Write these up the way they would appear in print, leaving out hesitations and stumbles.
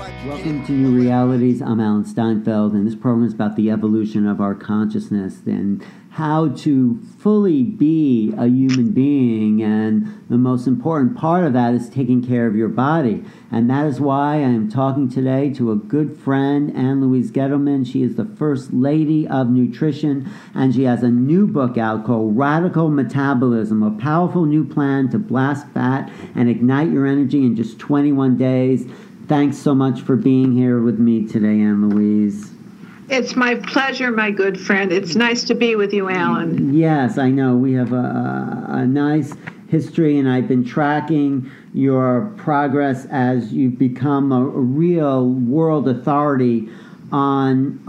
Welcome to New Realities. I'm Alan Steinfeld, and this program is about the evolution of our consciousness and how to fully be a human being. And the most important part of that is taking care of your body. And that is why I am talking today to a good friend, Ann Louise Gettleman. She is the First Lady of Nutrition, and she has a new book out called Radical Metabolism, a powerful new plan to blast fat and ignite your energy in just 21 days. Thanks so much for being here with me today, Ann Louise. It's my pleasure, my good friend. It's nice to be with you, Alan. Yes, I know. We have a nice history, and I've been tracking your progress as you've become a real world authority on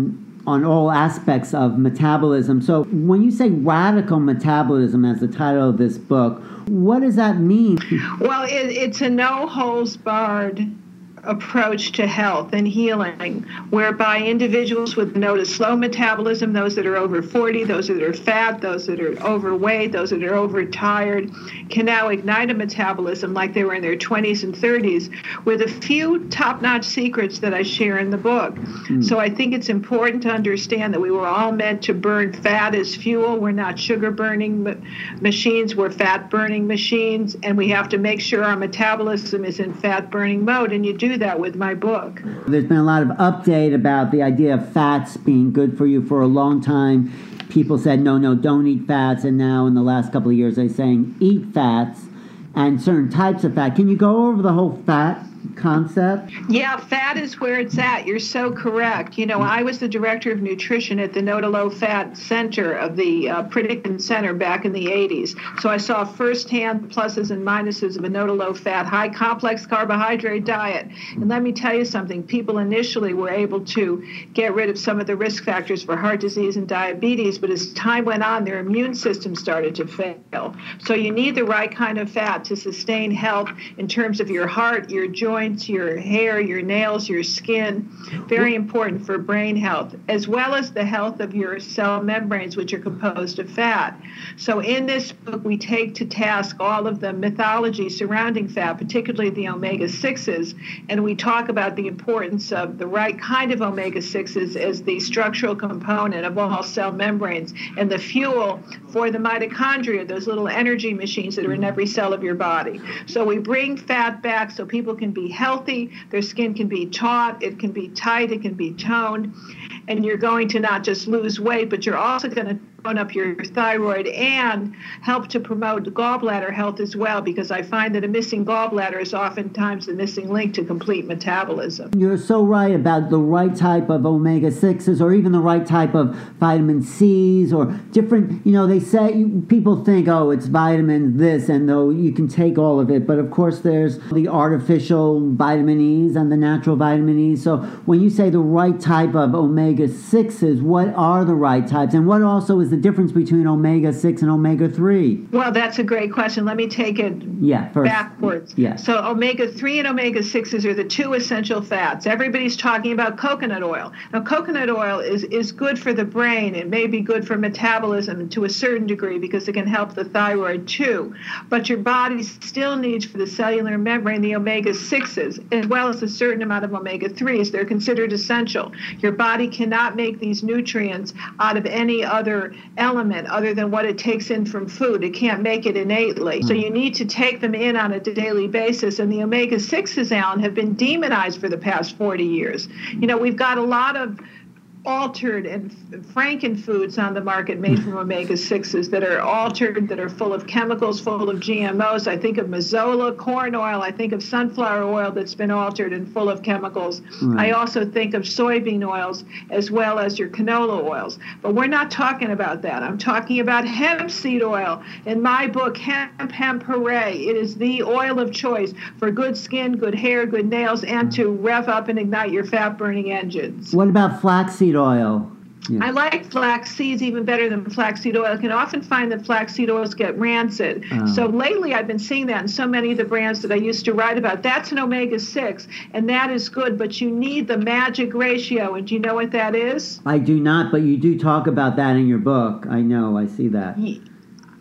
all aspects of metabolism. So when you say radical metabolism as the title of this book, what does that mean? Well, it's a no-holds-barred approach to health and healing, whereby individuals with notice slow metabolism, those that are over 40, those that are fat, those that are overweight, those that are overtired, can now ignite a metabolism like they were in their 20s and 30s with a few top-notch secrets that I share in the book. So I think it's important to understand that we were all meant to burn fat as fuel. We're not sugar-burning machines, we're fat-burning machines, and we have to make sure our metabolism is in fat-burning mode, and you do that with my book. There's been a lot of update about the idea of fats being good for you. For a long time, people said, no, don't eat fats. And now in the last couple of years, they're saying eat fats and certain types of fat. Can you go over the whole fat concept? Yeah, fat is where it's at. You're so correct. You know, I was the director of nutrition at the No to Low Fat Center of the Pritikin Center back in the 80s. So I saw firsthand pluses and minuses of a no to low fat, high complex carbohydrate diet. And let me tell you something, people initially were able to get rid of some of the risk factors for heart disease and diabetes, but as time went on, their immune system started to fail. So you need the right kind of fat to sustain health in terms of your heart, your joints, your hair, your nails, your skin. Very important for brain health, as well as the health of your cell membranes, which are composed of fat. So in this book, we take to task all of the mythology surrounding fat, particularly the omega-6s, and we talk about the importance of the right kind of omega-6s as the structural component of all cell membranes and the fuel for the mitochondria, those little energy machines that are in every cell of your body. So we bring fat back so people can be healthy, their skin can be taut, it can be tight, it can be toned, and you're going to not just lose weight, but you're also going to tone up your thyroid and help to promote gallbladder health as well, because I find that a missing gallbladder is oftentimes the missing link to complete metabolism. You're so right about the right type of omega-6s or even the right type of vitamin C's or different, they say, people think, oh, it's vitamin this, and though you can take all of it, but of course there's the artificial vitamin E's and the natural vitamin E's. So when you say the right type of omega-6s, what are the right types, and what also is the difference between omega-6 and omega-3? Well, that's a great question. Let me take it backwards. Yeah. So omega-3 and omega-6s are the two essential fats. Everybody's talking about coconut oil. Now, coconut oil is good for the brain. It may be good for metabolism to a certain degree because it can help the thyroid too. But your body still needs for the cellular membrane the omega-6s as well as a certain amount of omega-3s. They're considered essential. Your body cannot make these nutrients out of any other element other than what it takes in from food. It can't make it innately. So you need to take them in on a daily basis. And the omega-6s, Alan, have been demonized for the past 40 years. We've got a lot of altered and frankenfoods on the market made from omega-6s that are altered, that are full of chemicals, full of GMOs. I think of Mazola corn oil. I think of sunflower oil that's been altered and full of chemicals. I also think of soybean oils as well as your canola oils. But we're not talking about that. I'm talking about hemp seed oil. In my book, Hemp Hooray, it is the oil of choice for good skin, good hair, good nails, and to rev up and ignite your fat-burning engines. What about flaxseed oil? Yeah. I like flax seeds even better than flaxseed oil. I can often find that flaxseed oils get rancid. So lately I've been seeing that in so many of the brands that I used to write about. That's an omega-6, and that is good, but you need the magic ratio, and do you know what that is? I do not, but you do talk about that in your book. I know, I see that.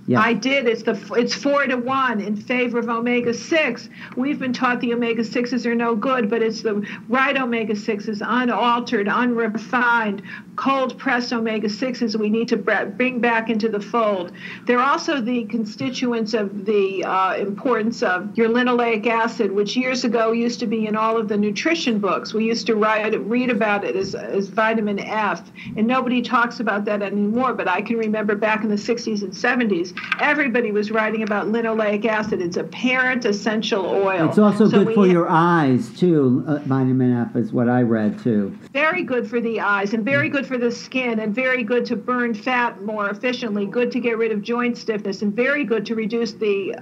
Yeah. I did. It's 4-1 in favor of omega-6. We've been taught the omega-6s are no good, but it's the right omega-6s, unaltered, unrefined, cold-pressed omega-6s we need to bring back into the fold. They're also the constituents of the importance of your linoleic acid, which years ago used to be in all of the nutrition books. We used to read about it as vitamin F, and nobody talks about that anymore, but I can remember back in the 60s and 70s, everybody was writing about linoleic acid. It's a parent essential oil. It's also good for your eyes, too. Vitamin F is what I read, too. Very good for the eyes and very good for the skin and very good to burn fat more efficiently, good to get rid of joint stiffness, and very good to reduce the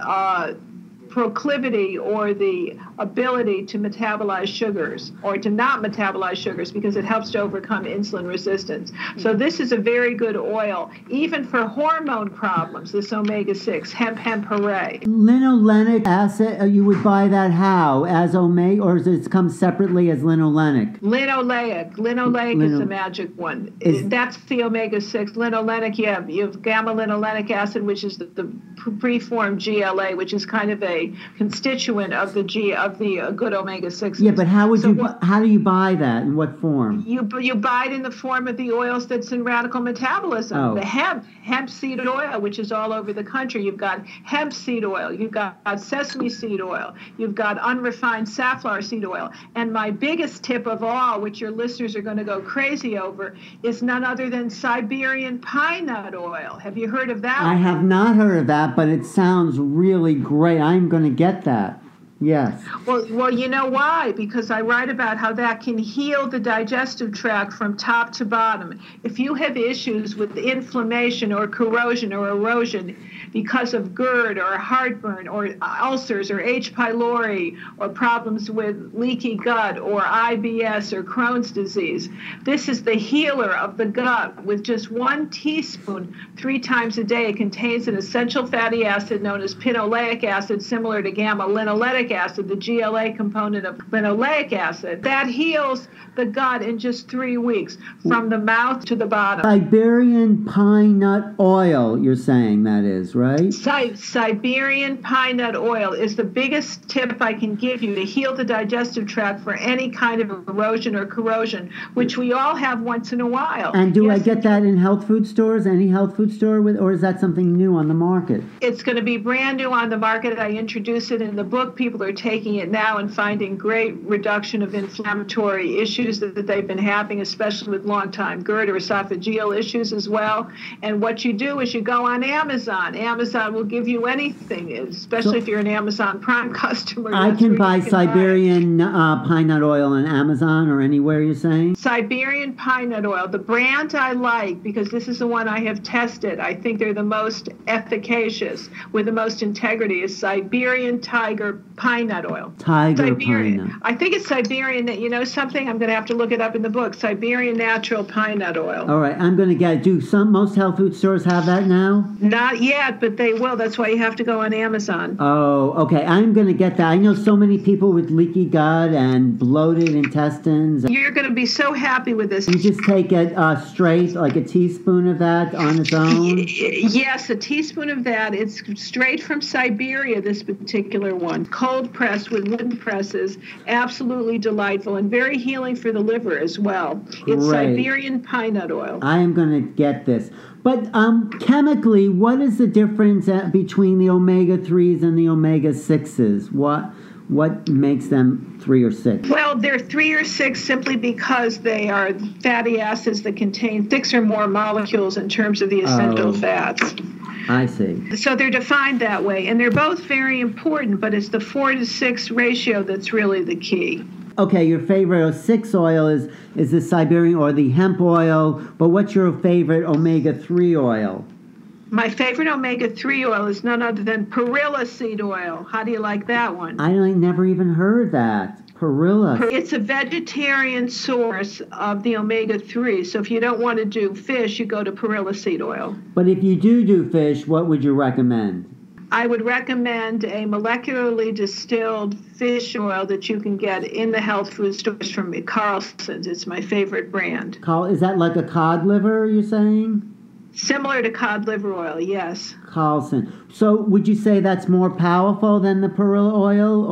proclivity or the ability to metabolize sugars or to not metabolize sugars, because it helps to overcome insulin resistance. So this is a very good oil, even for hormone problems, this omega-6, hemp hooray. Linolenic acid, you would buy that how? As omega, or does it come separately as linolenic? Linoleic is the magic one. That's the omega-6. Linolenic, you have gamma-linolenic acid, which is the preformed GLA, which is kind of a constituent of the good omega-6. Yeah, but how do you buy that? In what form? You buy it in the form of the oils that's in radical metabolism. Oh. The hemp seed oil, which is all over the country. You've got hemp seed oil. You've got sesame seed oil. You've got unrefined safflower seed oil. And my biggest tip of all, which your listeners are going to go crazy over, is none other than Siberian pine nut oil. Have you heard of that? I have not heard of that, but it sounds really great. I'm going to get that. Yes. Well, you know why? Because I write about how that can heal the digestive tract from top to bottom. If you have issues with inflammation or corrosion or erosion because of GERD or heartburn or ulcers or H. pylori or problems with leaky gut or IBS or Crohn's disease, this is the healer of the gut. With just 1 teaspoon 3 times a day, it contains an essential fatty acid known as pinoleic acid, similar to gamma-linolenic acid, the GLA component of linoleic acid, that heals the gut in just 3 weeks, from the mouth to the bottom. Siberian pine nut oil, you're saying that is, right? Siberian pine nut oil is the biggest tip I can give you to heal the digestive tract for any kind of erosion or corrosion, which we all have once in a while. And do I get that in health food stores, any health food store, or is that something new on the market? It's going to be brand new on the market. I introduce it in the book. People are taking it now and finding great reduction of inflammatory issues that they've been having, especially with long-time GERD or esophageal issues as well. And what you do is you go on Amazon. Amazon will give you anything, especially if you're an Amazon Prime customer. I can buy Siberian pine nut oil on Amazon or anywhere, you're saying? Siberian pine nut oil. The brand I like, because this is the one I have tested, I think they're the most efficacious, with the most integrity, is Siberian Tiger pine nut oil. Tiger pine nut. I think it's Siberian. You know something? I'm going to have to look it up in the book. Siberian natural pine nut oil. All right, I'm going to get it. Do most health food stores have that now? Not yet, but they will. That's why you have to go on Amazon. Oh, okay. I'm going to get that. I know so many people with leaky gut and bloated intestines. You're going to be so happy with this. You just take it straight, like a teaspoon of that on its own? Yes, a teaspoon of that. It's straight from Siberia, this particular one. Cold pressed with wooden presses. Absolutely delightful and very healing for the liver as well. It's Siberian pine nut oil. I am going to get this. But chemically, what is the difference between the omega-3s and the omega-6s? What makes them 3 or 6? Well, they're 3 or 6 simply because they are fatty acids that contain 6 or more molecules in terms of the essential fats. I see. So they're defined that way, and they're both very important, but it's the 4 to 6 ratio that's really the key. Okay, your favorite 6 oil is the Siberian or the hemp oil, but what's your favorite omega-3 oil? My favorite omega-3 oil is none other than perilla seed oil. How do you like that one? I never even heard that. Perilla. It's a vegetarian source of the omega-3. So if you don't want to do fish, you go to perilla seed oil. But if you do fish, what would you recommend? I would recommend a molecularly distilled fish oil that you can get in the health food stores from Carlson's. It's my favorite brand. Is that like a cod liver, you're saying? Similar to cod liver oil, yes. Colson. So would you say that's more powerful than the perilla oil,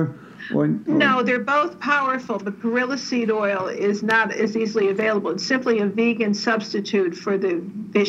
or No, they're both powerful, but perilla seed oil is not as easily available. It's simply a vegan substitute for the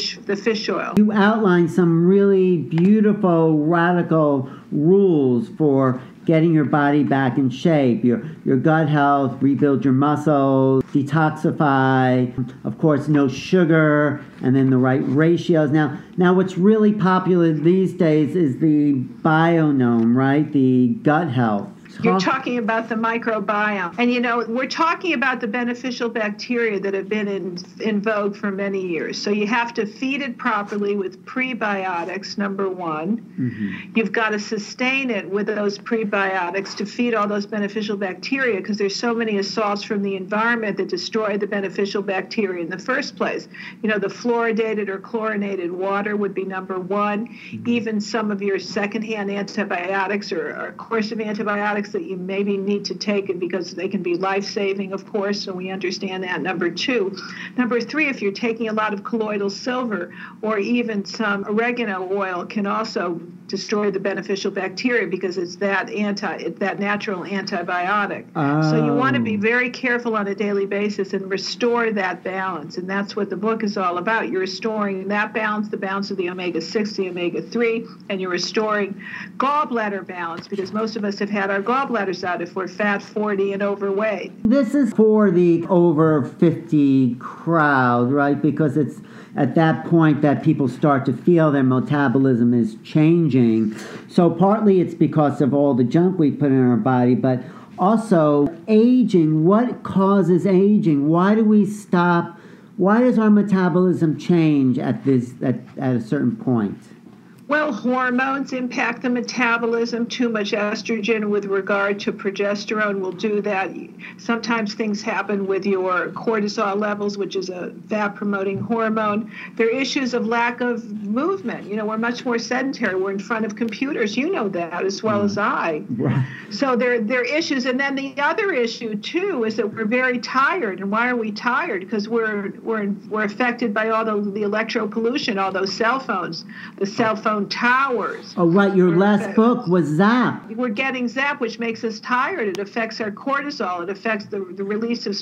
fish oil. You outlined some really beautiful, radical rules for getting your body back in shape, your gut health, rebuild your muscles, detoxify, of course, no sugar, and then the right ratios. Now what's really popular these days is the Bionome, right? The gut health. You're talking about the microbiome. And, we're talking about the beneficial bacteria that have been in vogue for many years. So you have to feed it properly with prebiotics, number one. Mm-hmm. You've got to sustain it with those prebiotics to feed all those beneficial bacteria, because there's so many assaults from the environment that destroy the beneficial bacteria in the first place. The fluoridated or chlorinated water would be number one. Mm-hmm. Even some of your secondhand antibiotics or course of antibiotics that you maybe need to take, it because they can be life-saving, of course, so we understand that. Number two. Number three, if you're taking a lot of colloidal silver or even some oregano oil, can also destroy the beneficial bacteria, because it's that natural antibiotic. Oh. So you want to be very careful on a daily basis and restore that balance, and that's what the book is all about. You're restoring that balance, the balance of the omega-6, the omega-3, and you're restoring gallbladder balance, because most of us have had our gallbladders out if we're fat, 40, and overweight. This is for the over 50 crowd, right? Because it's at that point that people start to feel their metabolism is changing. So partly it's because of all the junk we put in our body, but also aging. What causes aging? Why do we stop? Why does our metabolism change at a certain point? Well, hormones impact the metabolism. Too much estrogen with regard to progesterone will do that. Sometimes things happen with your cortisol levels, which is a fat-promoting hormone. There are issues of lack of movement. We're much more sedentary. We're in front of computers. You know that as well as I. Right. So there are issues. And then the other issue, too, is that we're very tired. And why are we tired? Because we're affected by all the electro pollution, all those cell phones, the cell phone towers. Oh, right. Your last book was zapped. We're getting zapped, which makes us tired. It affects our cortisol. It affects the release of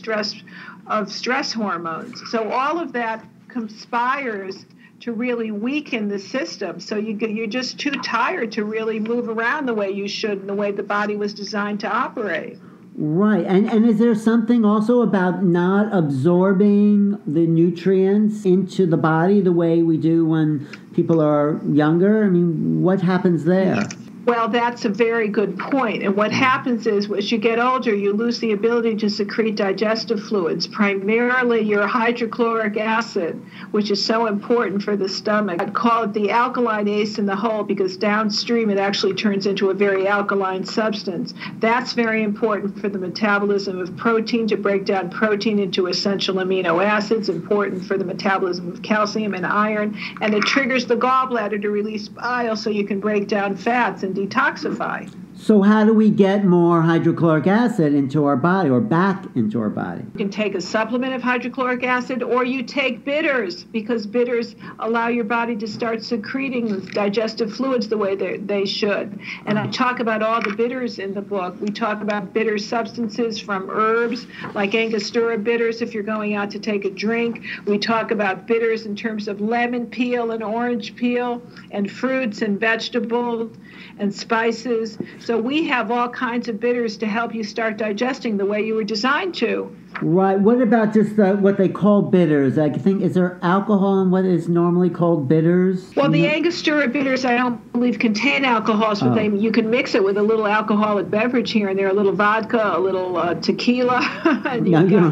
stress hormones. So all of that conspires to really weaken the system. So you're just too tired to really move around the way you should and the way the body was designed to operate. Right. And is there something also about not absorbing the nutrients into the body the way we do when people are younger? I mean, what happens there? Well, that's a very good point. And what happens is, as you get older, you lose the ability to secrete digestive fluids, primarily your hydrochloric acid, which is so important for the stomach. I'd call it the alkaline ace in the hole, because downstream it actually turns into a very alkaline substance. That's very important for the metabolism of protein, to break down protein into essential amino acids, important for the metabolism of calcium and iron, and it triggers the gallbladder to release bile so you can break down fats and detoxify. So how do we get more hydrochloric acid into our body, or back into our body? You can take a supplement of hydrochloric acid, or you take bitters, because bitters allow your body to start secreting digestive fluids the way they should. And I talk about all the bitters in the book. We talk about bitter substances from herbs, like Angostura bitters if you're going out to take a drink. We talk about bitters in terms of lemon peel and orange peel, and fruits and vegetables and spices. So we have all kinds of bitters to help you start digesting the way you were designed to. Right. What about just what they call bitters? I think, is there alcohol in what is normally called bitters? Well, the Angostura bitters, I don't believe contain alcohols, but you can mix it with a little alcoholic beverage here and there, a little vodka, a little tequila, and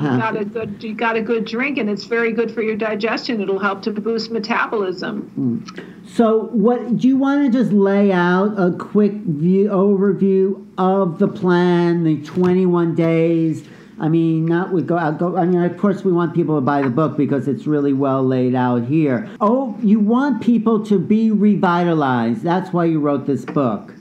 you got a good drink, and it's very good for your digestion. It'll help to boost metabolism. So, what do you want to just lay out a quick overview of the plan, the 21 days? I mean, of course we want people to buy the book because it's really well laid out here. Oh, you want people to be revitalized. That's why you wrote this book.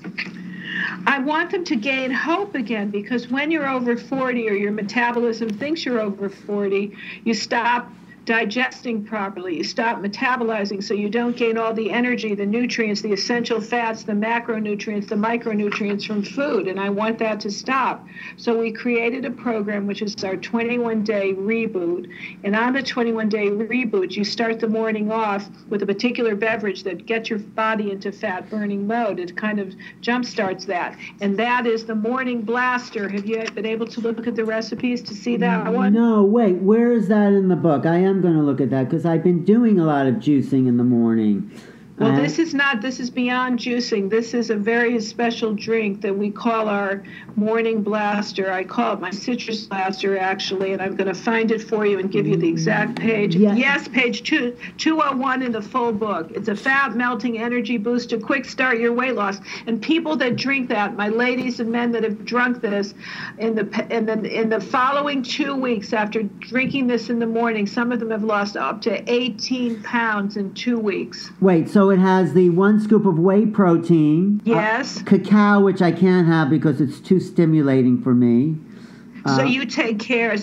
I want them to gain hope again, because when you're over 40, or your metabolism thinks you're over 40, you stop digesting properly. You stop metabolizing, so you don't gain all the energy, the nutrients, the essential fats, the macronutrients, the micronutrients from food. And I want that to stop. So we created a program, which is our 21-day reboot. And on the 21-day reboot, you start the morning off with a particular beverage that gets your body into fat burning mode. It kind of jumpstarts that. And that is the Morning Blaster. Have you been able to look at the recipes to see that one? No, wait, where is that in the book? I am going to look at that because I've been doing a lot of juicing in the morning. Well, this is beyond juicing. This is a very special drink that we call our Morning Blaster. I call it my Citrus Blaster, actually, and I'm going to find it for you and give you the exact page. Yeah. Yes, page 201 in the full book. It's a fat-melting energy booster, quick start your weight loss. And people that drink that, my ladies and men that have drunk this, in the following 2 weeks after drinking this in the morning, some of them have lost up to 18 pounds in 2 weeks. Wait, so it has the 1 scoop of whey protein. Yes. Cacao, which I can't have because it's too stimulating for me. So you take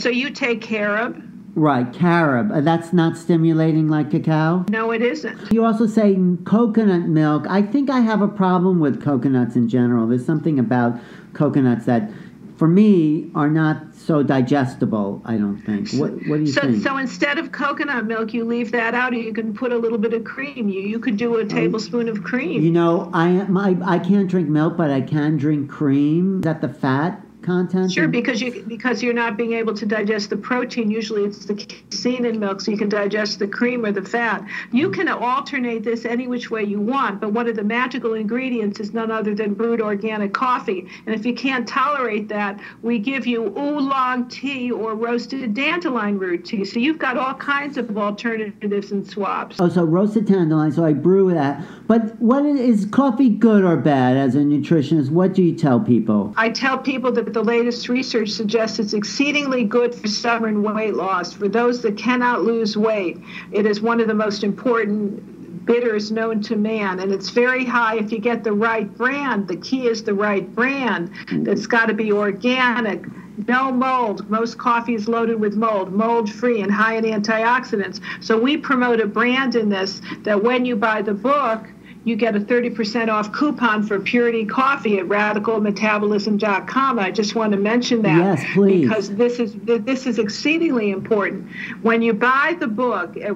carob. Right, carob. That's not stimulating like cacao? No, it isn't. You also say coconut milk. I think I have a problem with coconuts in general. There's something about coconuts that, for me, are not so digestible, I don't think. What do you think? So instead of coconut milk, you leave that out, or you can put a little bit of cream. You could do a tablespoon of cream. You know, I can't drink milk, but I can drink cream. Is that the fat content? Sure, because you're not being able to digest the protein. Usually it's the casein in milk, so you can digest the cream or the fat. You can alternate this any which way you want, but one of the magical ingredients is none other than brewed organic coffee. And if you can't tolerate that, we give you oolong tea or roasted dandelion root tea. So you've got all kinds of alternatives and swaps. Oh, so roasted dandelion, so I brew that. But what is coffee good or bad as a nutritionist? What do you tell people? I tell people that the latest research suggests it's exceedingly good for stubborn weight loss. For those that cannot lose weight, it is one of the most important bitters known to man, and it's very high if you get the right brand. The key is the right brand. That's got to be organic, no mold. Most coffee is loaded with mold-free, and high in antioxidants. So we promote a brand in this that when you buy the book, you get a 30% off coupon for Purity Coffee at RadicalMetabolism.com. I just want to mention that. Yes, please. Because this is exceedingly important. When you buy the book at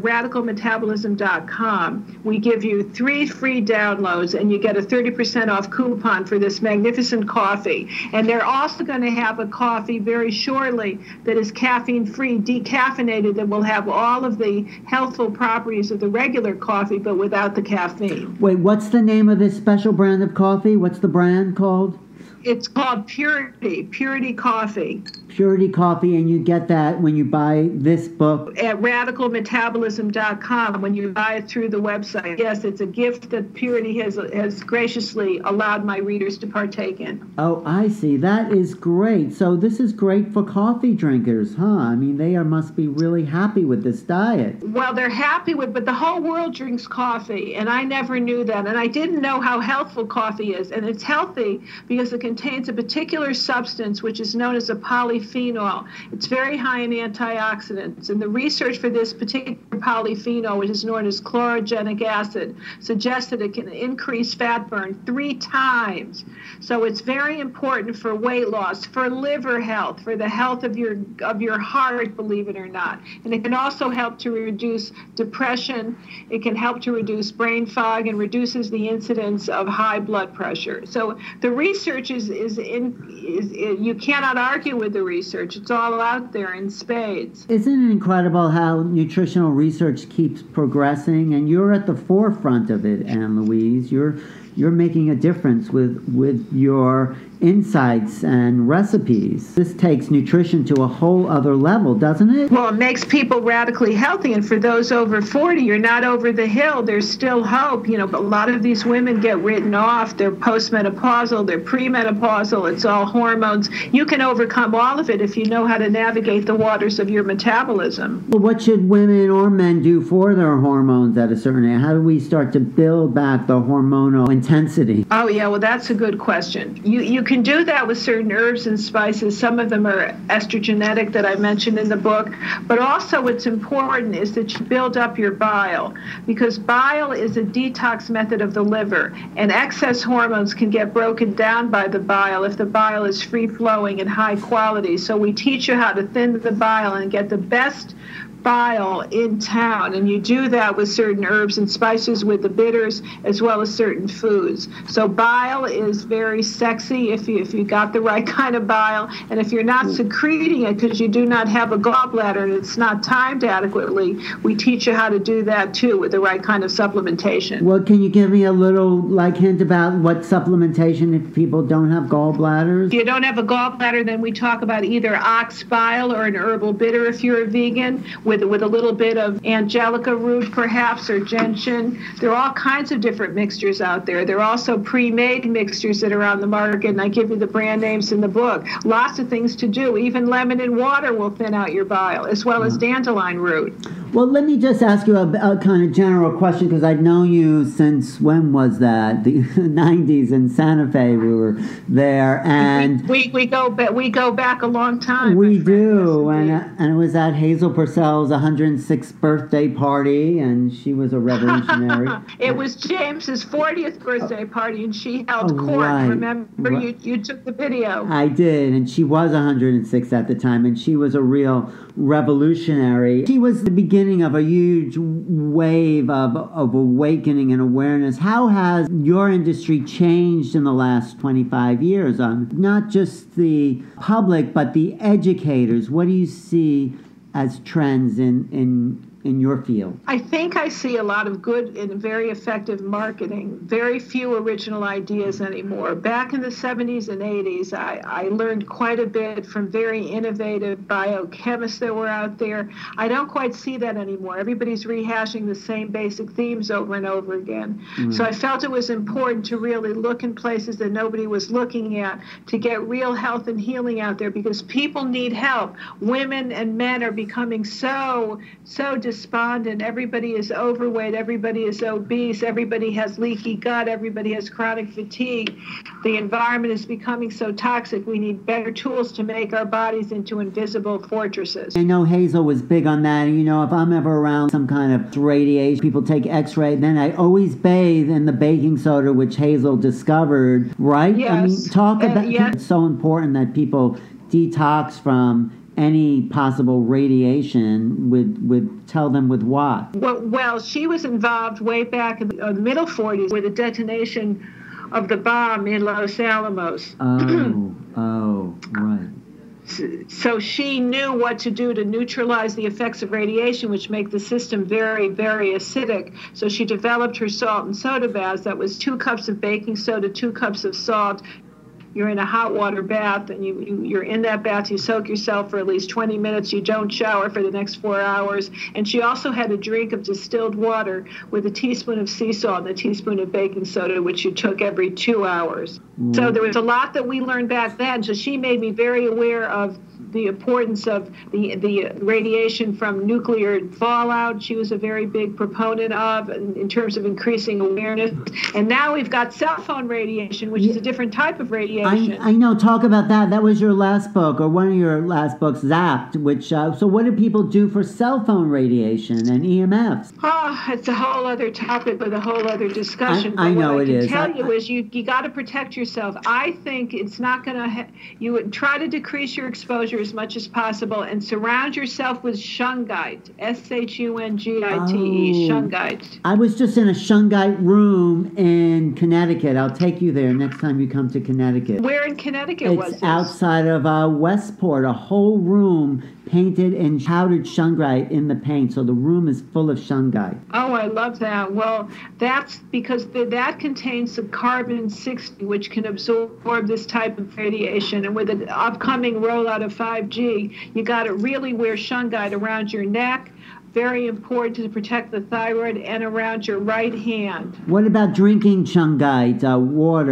RadicalMetabolism.com, we give you 3 free downloads, and you get a 30% off coupon for this magnificent coffee. And they're also going to have a coffee very shortly that is caffeine-free, decaffeinated, that will have all of the healthful properties of the regular coffee, but without the caffeine. Wait, what's the name of this special brand of coffee? What's the brand called? It's called Purity Coffee. Purity Coffee, and you get that when you buy this book? At RadicalMetabolism.com, when you buy it through the website. Yes, it's a gift that Purity has graciously allowed my readers to partake in. Oh, I see. That is great. So this is great for coffee drinkers, huh? I mean, they must be really happy with this diet. Well, they're happy with, but the whole world drinks coffee, and I never knew that. And I didn't know how healthful coffee is. And it's healthy because it contains a particular substance which is known as a polyphenol. It's very high in antioxidants, and the research for this particular polyphenol, which is known as chlorogenic acid, suggests that it can increase fat burn 3 times. So it's very important for weight loss, for liver health, for the health of your heart, believe it or not. And it can also help to reduce depression. It can help to reduce brain fog and reduces the incidence of high blood pressure. So the research is you cannot argue with the research. It's all out there in spades. Isn't it incredible how nutritional research keeps progressing? And you're at the forefront of it, Anne Louise. You're making a difference with your insights and recipes. This takes nutrition to a whole other level, doesn't it? Well, it makes people radically healthy, and for those over 40, you're not over the hill. There's still hope. You know, but a lot of these women get written off. They're postmenopausal, they're premenopausal. menopausal, it's all hormones. You can overcome all of it if you know how to navigate the waters of your metabolism. Well, what should women or men do for their hormones at a certain age? How do we start to build back the hormonal intensity? Oh, yeah, well, that's a good question. You can do that with certain herbs and spices. Some of them are estrogenic that I mentioned in the book. But also what's important is that you build up your bile, because bile is a detox method of the liver, and excess hormones can get broken down by the bile if the bile is free-flowing and high quality. So we teach you how to thin the bile and get the best bile in town, and you do that with certain herbs and spices, with the bitters, as well as certain foods. So bile is very sexy if you got the right kind of bile, and if you're not secreting it because you do not have a gallbladder and it's not timed adequately, we teach you how to do that too with the right kind of supplementation. Well, can you give me a little hint about what supplementation if people don't have gallbladders? If you don't have a gallbladder, then we talk about either ox bile or an herbal bitter if you're a vegan, with a little bit of angelica root perhaps, or gentian. There are all kinds of different mixtures out there. There are also pre-made mixtures that are on the market, and I give you the brand names in the book. Lots of things to do. Even lemon and water will thin out your bile, as well as dandelion root. Well, let me just ask you a kind of general question, because I've known you since, when was that? The 90s in Santa Fe. We were there, and we go back a long time. We do, and it was at Hazel Purcell's 106th birthday party, and she was a revolutionary. It was James's 40th birthday party, and she held court. Right. Remember, you took the video. I did, and she was 106 at the time, and she was a real revolutionary. She was the beginning of a huge wave of awakening and awareness. How has your industry changed in the last 25 years? Not just the public, but the educators. What do you see as trends in your field? I think I see a lot of good and very effective marketing. Very few original ideas anymore. Back in the 70s and 80s, I learned quite a bit from very innovative biochemists that were out there. I don't quite see that anymore. Everybody's rehashing the same basic themes over and over again. So I felt it was important to really look in places that nobody was looking at, to get real health and healing out there, because people need help. Women and men are becoming so despondent. Everybody is overweight. Everybody is obese. Everybody has leaky gut. Everybody has chronic fatigue. The environment is becoming so toxic. We need better tools to make our bodies into invisible fortresses. I know Hazel was big on that. You know, if I'm ever around some kind of radiation, people take x-ray, then I always bathe in the baking soda, which Hazel discovered, right? Yes. I mean, talk about It's so important that people detox from any possible radiation. Tell them with what? Well, she was involved way back in the middle 40s with the detonation of the bomb in Los Alamos. Oh, right. So she knew what to do to neutralize the effects of radiation, which make the system very, very acidic. So she developed her salt and soda baths. That was 2 cups of baking soda, 2 cups of salt. You're in a hot water bath, and you're in that bath. You soak yourself for at least 20 minutes. You don't shower for the next 4 hours. And she also had a drink of distilled water with a teaspoon of sea salt and a teaspoon of baking soda, which you took every 2 hours. So there was a lot that we learned back then. So she made me very aware of the importance of the radiation from nuclear fallout. She was a very big proponent of in terms of increasing awareness. And now we've got cell phone radiation, which is a different type of radiation. I know. Talk about that. That was your last book, or one of your last books, Zapped, which, so what do people do for cell phone radiation and EMFs? Oh, it's a whole other topic with a whole other discussion. I know it is. What I can tell you is you got to protect yourself. I think it's not going to, you would try to decrease your exposure as much as possible and surround yourself with shungite, Shungite, shungite. I was just in a shungite room in Connecticut. I'll take you there next time you come to Connecticut. Where in Connecticut was this? It's outside of Westport, a whole room painted in powdered shungite in the paint, so the room is full of shungite. Oh, I love that. Well, that's because that contains some carbon-60, which can absorb this type of radiation. And with the upcoming rollout of 5G, you got to really wear shungite around your neck. Very important to protect the thyroid, and around your right hand. What about drinking shungite, water?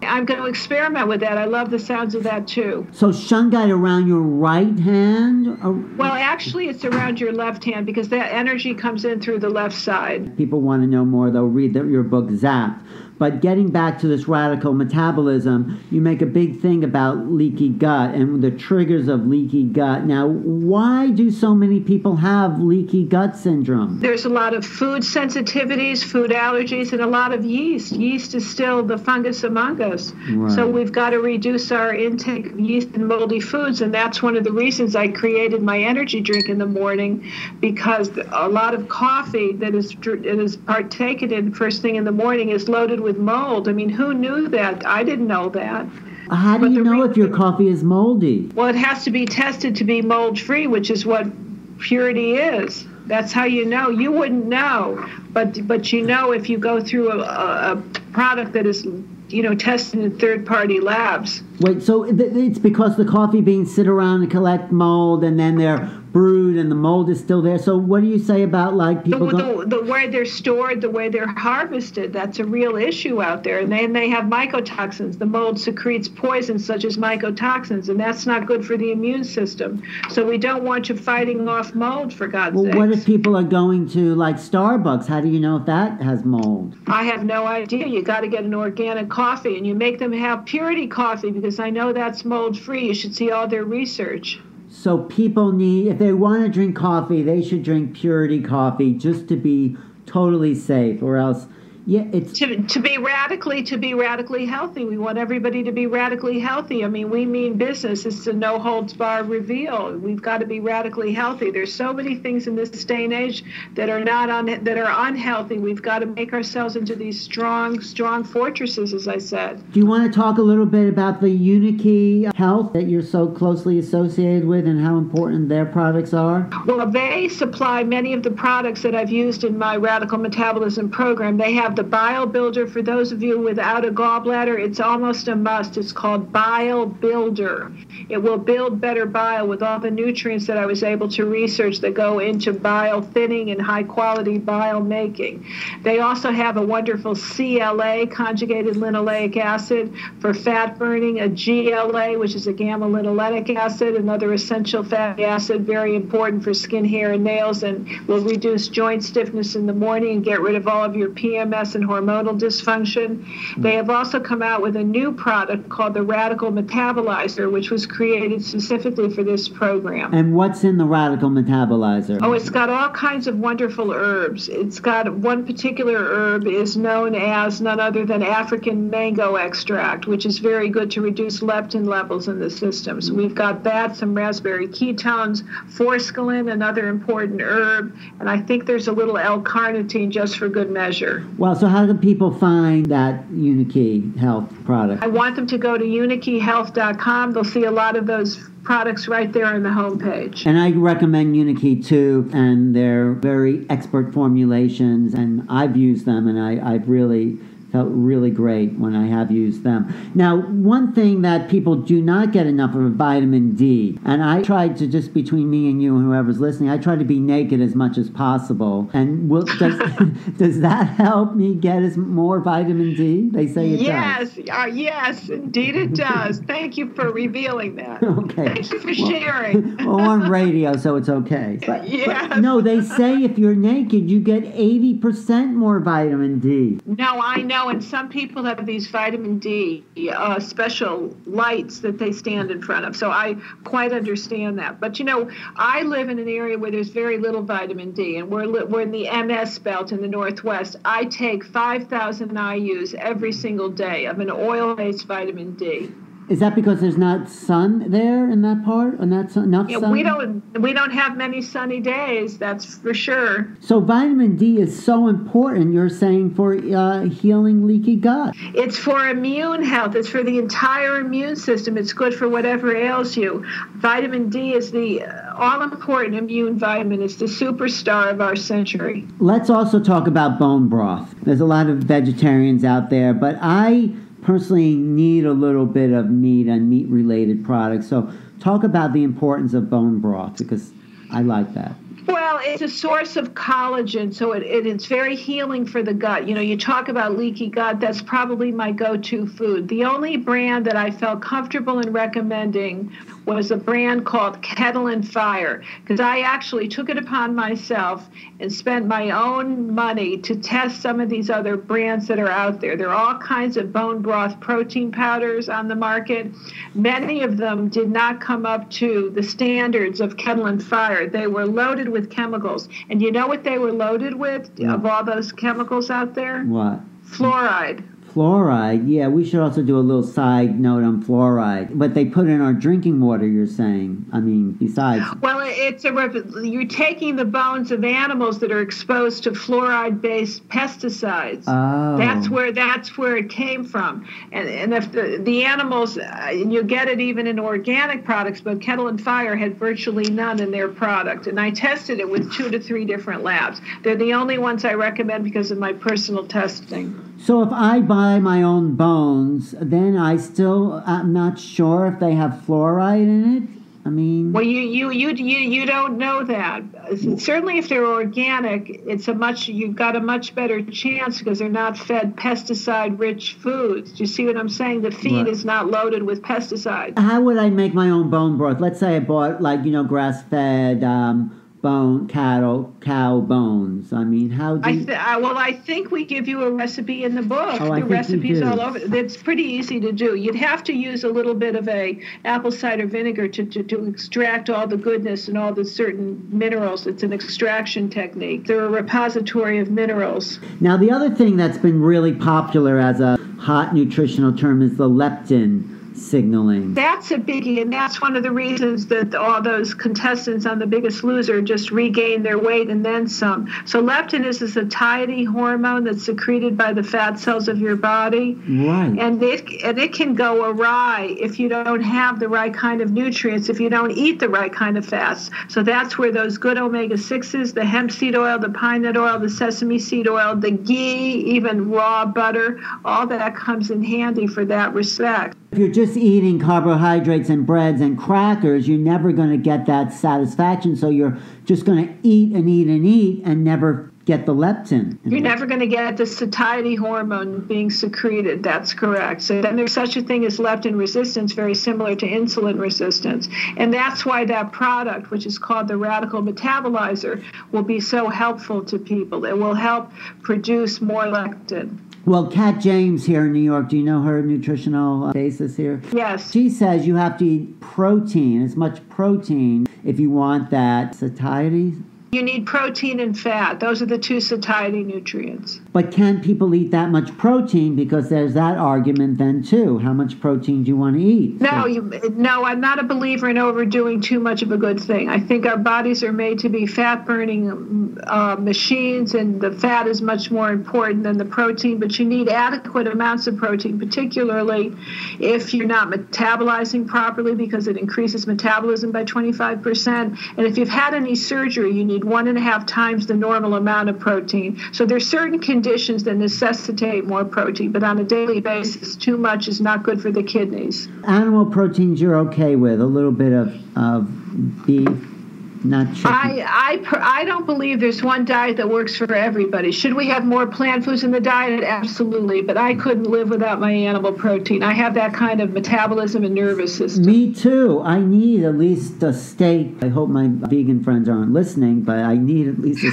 I'm going to experiment with that. I love the sounds of that too. So shungite around your right hand? Well, actually, it's around your left hand because that energy comes in through the left side. People want to know more, they'll read your book, Zapped. But getting back to this radical metabolism, you make a big thing about leaky gut and the triggers of leaky gut. Now, why do so many people have leaky gut syndrome? There's a lot of food sensitivities, food allergies, and a lot of yeast. Yeast is still the fungus among us. Right. So we've got to reduce our intake of yeast and moldy foods, and that's one of the reasons I created my energy drink in the morning, because a lot of coffee that is partaken in first thing in the morning is loaded with mold. I mean, who knew that? I didn't know that. How do you know if your coffee is moldy? Well, it has to be tested to be mold-free, which is what purity is. That's how you know. You wouldn't know, but you know if you go through a product that is, tested in third-party labs. Wait, so it's because the coffee beans sit around and collect mold, and then they're brewed, and the mold is still there. So what do you say about people? The way they're stored, the way they're harvested, that's a real issue out there. And then they have mycotoxins. The mold secretes poisons such as mycotoxins, and that's not good for the immune system. So we don't want you fighting off mold, for God's sake. Well, what if people are going to Starbucks? How do you know if that has mold? I have no idea. You got to get an organic coffee, and you make them have purity coffee because I know that's mold-free. You should see all their research. So people if they want to drink coffee, they should drink purity coffee just to be totally safe, or else, it's to be radically healthy. We want everybody to be radically healthy. I mean, we mean business. It's a no holds barred reveal. We've got to be radically healthy. There's so many things in this day and age that are that are unhealthy. We've got to make ourselves into these strong fortresses, as I said. Do you want to talk a little bit about the Unikey Health that you're so closely associated with and how important their products are? Well, they supply many of the products that I've used in my radical metabolism program. They have the Bile Builder. For those of you without a gallbladder, it's almost a must. It's called Bile Builder. It will build better bile with all the nutrients that I was able to research that go into bile thinning and high quality bile making. They also have a wonderful CLA, conjugated linoleic acid, for fat burning, a GLA, which is a gamma linolenic acid, another essential fatty acid, very important for skin, hair, and nails, and will reduce joint stiffness in the morning and get rid of all of your PMS and hormonal dysfunction. They have also come out with a new product called the Radical Metabolizer, which was created specifically for this program. And what's in the Radical Metabolizer? Oh, it's got all kinds of wonderful herbs. It's got one particular herb is known as none other than African mango extract, which is very good to reduce leptin levels in the system. So we've got that, some raspberry ketones, forskolin, another important herb, and I think there's a little L-carnitine just for good measure. Well, so how can people find that Unikey Health product? I want them to go to unikeyhealth.com. They'll see a lot of those products right there on the homepage. And I recommend Unikey too, and they're very expert formulations, and I've used them, and I've really felt really great when I have used them. Now, one thing that people do not get enough of is vitamin D. And I tried to, just between me and you and whoever's listening, I try to be naked as much as possible. And does that help me get more vitamin D? They say it does. Yes, indeed it does. Thank you for revealing that. Okay. Thank you for sharing. Well, on radio, so it's okay. But no, they say if you're naked, you get 80% more vitamin D. No, I know. And some people have these vitamin D special lights that they stand in front of. So I quite understand that. But, I live in an area where there's very little vitamin D, and we're in the MS belt in the Northwest. I take 5,000 IUs every single day of an oil-based vitamin D. Is that because there's not sun there in that part? Or not enough sun? We don't have many sunny days, that's for sure. So vitamin D is so important, you're saying, for healing leaky gut. It's for immune health. It's for the entire immune system. It's good for whatever ails you. Vitamin D is the all-important immune vitamin. It's the superstar of our century. Let's also talk about bone broth. There's a lot of vegetarians out there, but I personally need a little bit of meat and meat-related products. So talk about the importance of bone broth, because I like that. Well, it's a source of collagen, so it's very healing for the gut. You know, you talk about leaky gut, that's probably my go-to food. The only brand that I felt comfortable in recommending was a brand called Kettle and Fire, because I actually took it upon myself and spent my own money to test some of these other brands that are out there. There are all kinds of bone broth protein powders on the market. Many of them did not come up to the standards of Kettle and Fire. They were loaded with chemicals. And you know what they were loaded with of all those chemicals out there? What? Fluoride. Fluoride, yeah, we should also do a little side note on fluoride. But they put in our drinking water, you're saying. I mean, besides. Well, you're taking the bones of animals that are exposed to fluoride-based pesticides. Oh. That's where it came from. And if the animals, you get it even in organic products, but Kettle and Fire had virtually none in their product. And I tested it with 2 to 3 different labs. They're the only ones I recommend because of my personal testing. So if I buy my own bones, then I'm not sure if they have fluoride in it. I mean, well, you don't know that. Certainly, if they're organic, you've got a much better chance because they're not fed pesticide-rich foods. Do you see what I'm saying? The feed is not loaded with pesticides. How would I make my own bone broth? Let's say I bought grass-fed cow bones. I mean, how do you... I think we give you a recipe in the book. Oh, the recipe's all over. It's pretty easy to do. You'd have to use a little bit of a apple cider vinegar to extract all the goodness and all the certain minerals. It's an extraction technique. They're a repository of minerals. Now, the other thing that's been really popular as a hot nutritional term is the leptin signaling. That's a biggie, and that's one of the reasons that all those contestants on The Biggest Loser just regained their weight and then some. So leptin is a satiety hormone that's secreted by the fat cells of your body. Right. And it can go awry if you don't have the right kind of nutrients, if you don't eat the right kind of fats. So that's where those good omega-6s, the hemp seed oil, the pine nut oil, the sesame seed oil, the ghee, even raw butter, all that comes in handy for that respect. If you're just eating carbohydrates and breads and crackers, you're never going to get that satisfaction. So you're just going to eat and eat and eat and never get the leptin. You're never going to get the satiety hormone being secreted. That's correct. So then there's such a thing as leptin resistance, very similar to insulin resistance. And that's why that product, which is called the Radical Metabolizer, will be so helpful to people. It will help produce more leptin. Well, Kat James here in New York, do you know her nutritional basis here? Yes. She says you have to eat protein, as much protein, if you want that satiety. You need protein and fat. Those are the 2 satiety nutrients. But can people eat that much protein? Because there's that argument then, too. How much protein do you want to eat? No, I'm not a believer in overdoing too much of a good thing. I think our bodies are made to be fat-burning machines, and the fat is much more important than the protein. But you need adequate amounts of protein, particularly if you're not metabolizing properly, because it increases metabolism by 25%. And if you've had any surgery, you need 1.5 times the normal amount of protein. So there's certain conditions that necessitate more protein, but on a daily basis, too much is not good for the kidneys. Animal proteins you're okay with, a little bit of beef, not chicken. I don't believe there's one diet that works for everybody. Should we have more plant foods in the diet? Absolutely, but I couldn't live without my animal protein. I have that kind of metabolism and nervous system. Me too. I need at least a steak. I hope my vegan friends aren't listening, but I need at least a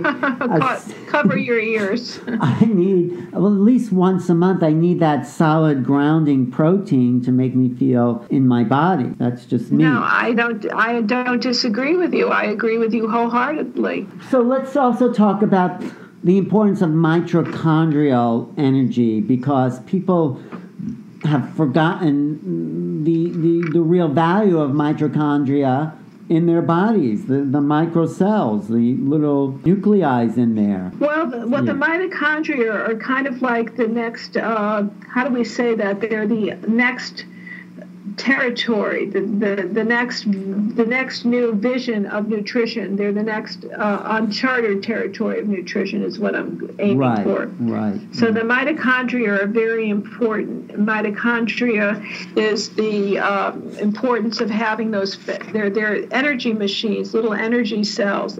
steak. Cover your ears. I need, at least once a month, I need that solid grounding protein to make me feel in my body. That's just me. No, I don't disagree with you. I agree with you wholeheartedly. So let's also talk about the importance of mitochondrial energy, because people have forgotten the real value of mitochondria in their bodies, the microcells, the little nuclei in there. Well, the mitochondria are kind of like the next, how do we say that? They're the next territory, the next new vision of nutrition. They're the next uncharted territory of nutrition is what I'm aiming for. Right. So the mitochondria are very important. Mitochondria is the importance of having those. They're energy machines, little energy cells,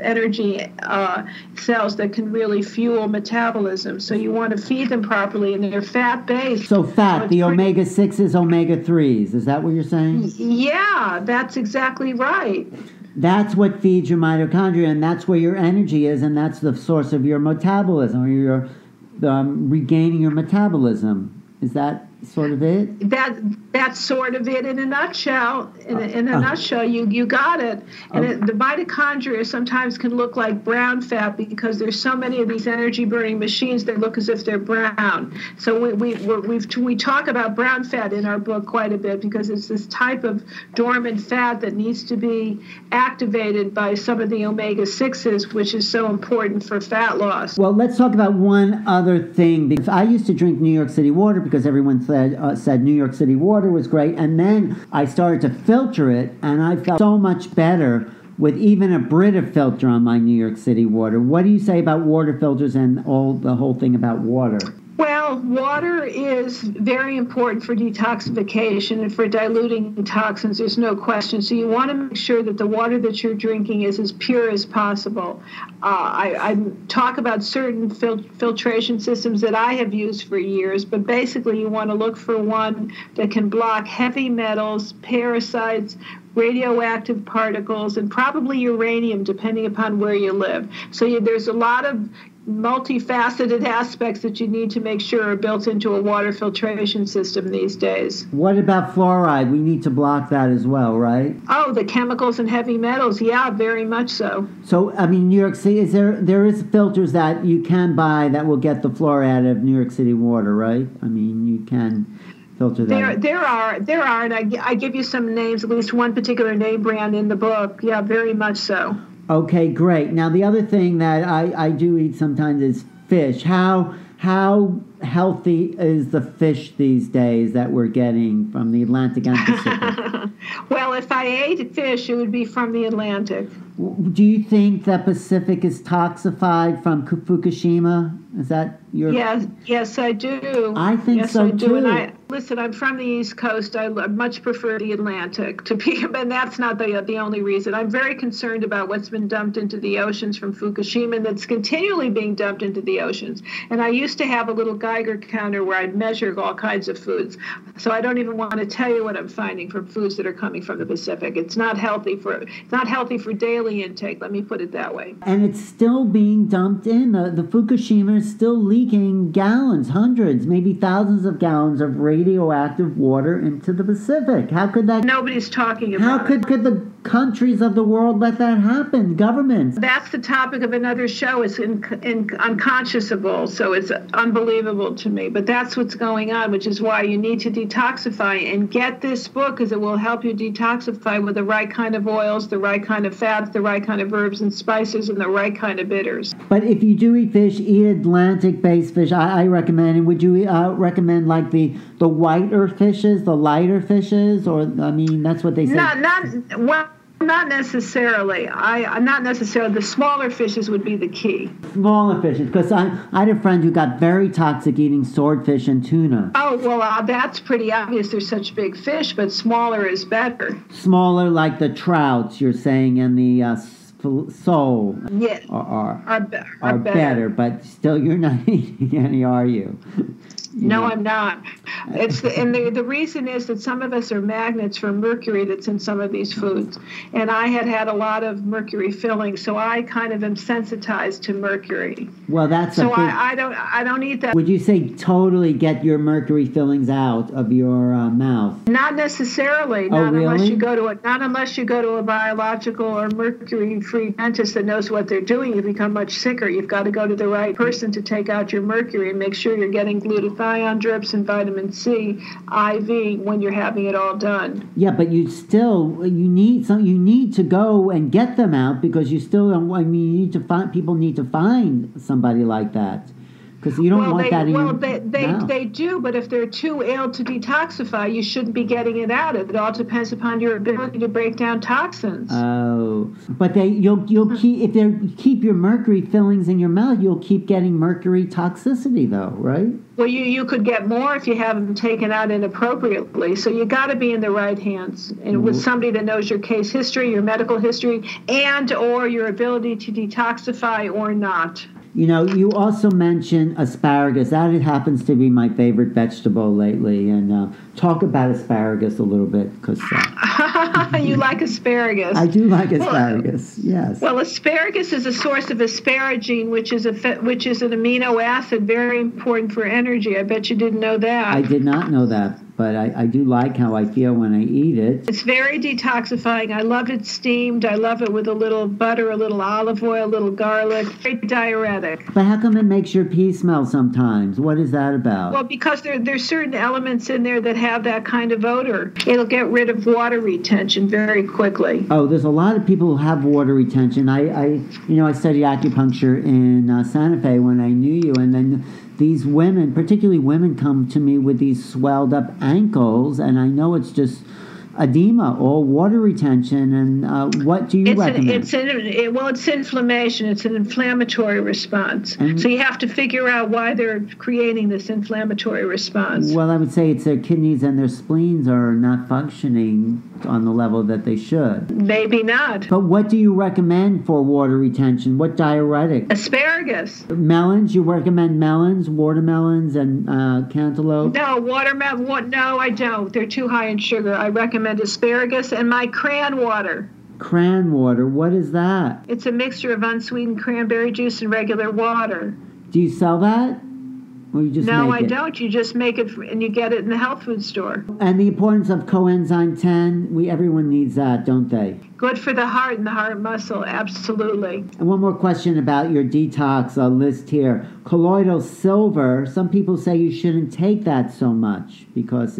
cells that can really fuel metabolism. So you want to feed them properly, and they're fat based. So fat, the omega 6s, omega 3s. Is that what you're saying? Yeah, that's exactly right. That's what feeds your mitochondria, and that's where your energy is, and that's the source of your metabolism, or your regaining your metabolism. Is that sort of it? That's sort of it in a nutshell. In a nutshell, you got it. And the mitochondria sometimes can look like brown fat because there's so many of these energy burning machines that look as if they're brown. So we talk about brown fat in our book quite a bit because it's this type of dormant fat that needs to be activated by some of the omega 6s, which is so important for fat loss. Well, let's talk about one other thing. Because I used to drink New York City water because everyone said New York City water was great, and then I started to filter it, and I felt so much better with even a Brita filter on my New York City water. What do you say about water filters and the whole thing about water? Well, water is very important for detoxification and for diluting toxins. There's no question. So you want to make sure that the water that you're drinking is as pure as possible. I talk about certain filtration systems that I have used for years, but basically you want to look for one that can block heavy metals, parasites, radioactive particles, and probably uranium, depending upon where you live. So there's a lot of multifaceted aspects that you need to make sure are built into a water filtration system these days. What about fluoride? We need to block that as well, right? Oh, the chemicals and heavy metals, yeah, very much so. So, I mean, New York City, there is filters that you can buy that will get the fluoride out of New York City water, right? I mean, you can filter that. There are, and I give you some names, at least one particular name brand in the book. Yeah, very much so. Okay, great. Now, the other thing that I do eat sometimes is fish. How healthy is the fish these days that we're getting from the Atlantic and Pacific? Well, if I ate fish, it would be from the Atlantic. Do you think that Pacific is toxified from Fukushima? Is that your... Yes, I do. I think yes, so, I do. too. And listen, I'm from the East Coast. I much prefer the Atlantic to be, and that's not the only reason. I'm very concerned about what's been dumped into the oceans from Fukushima and that's continually being dumped into the oceans. And I used to have a little Geiger counter where I'd measure all kinds of foods. So I don't even want to tell you what I'm finding from foods that are coming from the Pacific. It's not healthy for daily intake. Let me put it that way. And it's still being dumped in. The Fukushima is still leaking gallons, hundreds, maybe thousands of gallons of radioactive water into the Pacific. How could that... Nobody's talking about it. How could the countries of the world let that happen? Governments. That's the topic of another show. It's unconscionable, so it's unbelievable to me. But that's what's going on, which is why you need to detoxify and get this book, because it will help you detoxify with the right kind of oils, the right kind of fats, the right kind of herbs and spices, and the right kind of bitters. But if you do eat fish, eat Atlantic-based fish. I recommend. And would you recommend like the whiter fishes, the lighter fishes, or I mean that's what they say? Not necessarily. Not necessarily. The smaller fishes would be the key. Smaller fishes, because I had a friend who got very toxic eating swordfish and tuna. Oh, well, that's pretty obvious. They're such big fish, but smaller is better. Smaller, like the trouts, you're saying, and the sole are better, but still you're not eating any, are you? No, I'm not. The reason is that some of us are magnets for mercury that's in some of these foods, and I had a lot of mercury filling, so I kind of am sensitized to mercury. Well, that's so I don't eat that. Would you say totally get your mercury fillings out of your mouth? Not necessarily. Really? Not unless you go to a biological or mercury-free dentist that knows what they're doing. You become much sicker. You've got to go to the right person to take out your mercury and make sure you're getting glutathione drips and vitamin C IV when you're having it all done. Yeah, but you need to go and get them out because you still don't. I mean, people need to find somebody like that Because you don't want that in your mouth. They do, but if they're too ill to detoxify, you shouldn't be getting it out. It all depends upon your ability to break down toxins. Oh, but you'll keep your mercury fillings in your mouth. You'll keep getting mercury toxicity, though, right? Well, you could get more if you have them taken out inappropriately. So you got to be in the right hands and with somebody that knows your case history, your medical history, and or your ability to detoxify or not. You know, you also mentioned asparagus. That happens to be my favorite vegetable lately. And talk about asparagus a little bit, because you like asparagus. I do like asparagus. Yes. Well, asparagus is a source of asparagine, which is an amino acid, very important for energy. I bet you didn't know that. I did not know that. But I do like how I feel when I eat it. It's very detoxifying. I love it steamed. I love it with a little butter, a little olive oil, a little garlic. Very diuretic. But how come it makes your pee smell sometimes? What is that about? Well, because there's certain elements in there that have that kind of odor. It'll get rid of water retention very quickly. Oh, there's a lot of people who have water retention. I studied acupuncture in Santa Fe when I knew you, and then these women, particularly women, come to me with these swelled up ankles, and I know it's just edema or water retention. And what do you recommend? It's inflammation. It's an inflammatory response. So you have to figure out why they're creating this inflammatory response. Well, I would say it's their kidneys and their spleens are not functioning on the level that they should. Maybe not. But what do you recommend for water retention? What diuretic? Asparagus. Melons? You recommend melons, watermelons, and cantaloupe? No, watermelon. No, I don't. They're too high in sugar. I recommend asparagus and my cran water. Cran water? What is that? It's a mixture of unsweetened cranberry juice and regular water. Do you sell that? Or you just No, make I it? don't. You just make it and you get it in the health food store. And the importance of coenzyme 10, everyone needs that, don't they? Good for the heart and the heart muscle, absolutely. And one more question about your detox list here. Colloidal silver, some people say you shouldn't take that so much because